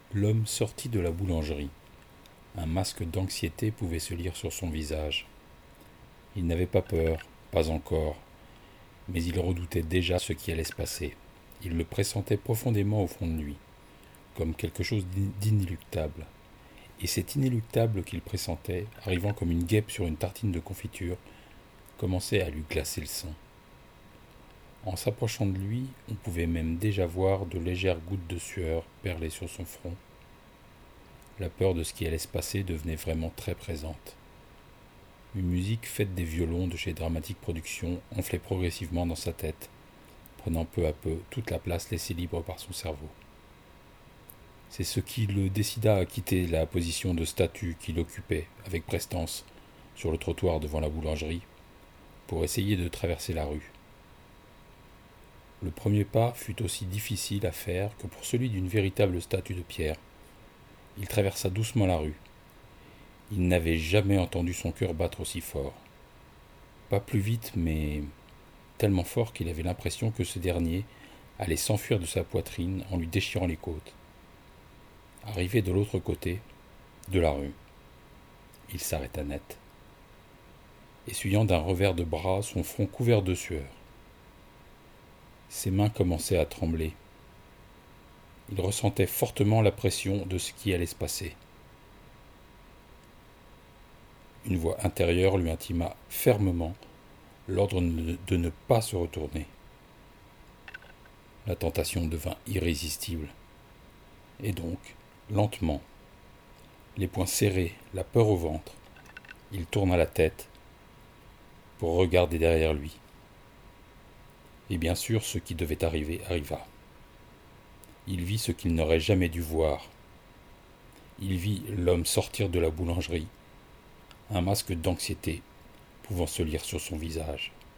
L'homme sortit de la boulangerie. Un masque d'anxiété pouvait se lire sur son visage. Il n'avait pas peur, pas encore, mais il redoutait déjà ce qui allait se passer. Il le pressentait profondément au fond de lui, comme quelque chose d'inéluctable. Et cet inéluctable qu'il pressentait, arrivant comme une guêpe sur une tartine de confiture, commençait à lui glacer le sang. En s'approchant de lui, on pouvait même déjà voir de légères gouttes de sueur perler sur son front. La peur de ce qui allait se passer devenait vraiment très présente. Une musique faite des violons de chez Dramatic Productions enflait progressivement dans sa tête, prenant peu à peu toute la place laissée libre par son cerveau. C'est ce qui le décida à quitter la position de statue qu'il occupait avec prestance sur le trottoir devant la boulangerie pour essayer de traverser la rue. Le premier pas fut aussi difficile à faire que pour celui d'une véritable statue de pierre. Il traversa doucement la rue. Il n'avait jamais entendu son cœur battre aussi fort. Pas plus vite, mais tellement fort qu'il avait l'impression que ce dernier allait s'enfuir de sa poitrine en lui déchirant les côtes. Arrivé de l'autre côté de la rue, il s'arrêta net, essuyant d'un revers de bras son front couvert de sueur. Ses mains commençaient à trembler. Il ressentait fortement la pression de ce qui allait se passer. Une voix intérieure lui intima fermement l'ordre de ne pas se retourner. La tentation devint irrésistible. Et donc, lentement, les poings serrés, la peur au ventre, il tourna la tête pour regarder derrière lui. Et bien sûr, ce qui devait arriver arriva. Il vit ce qu'il n'aurait jamais dû voir. Il vit l'homme sortir de la boulangerie, un masque d'anxiété pouvant se lire sur son visage.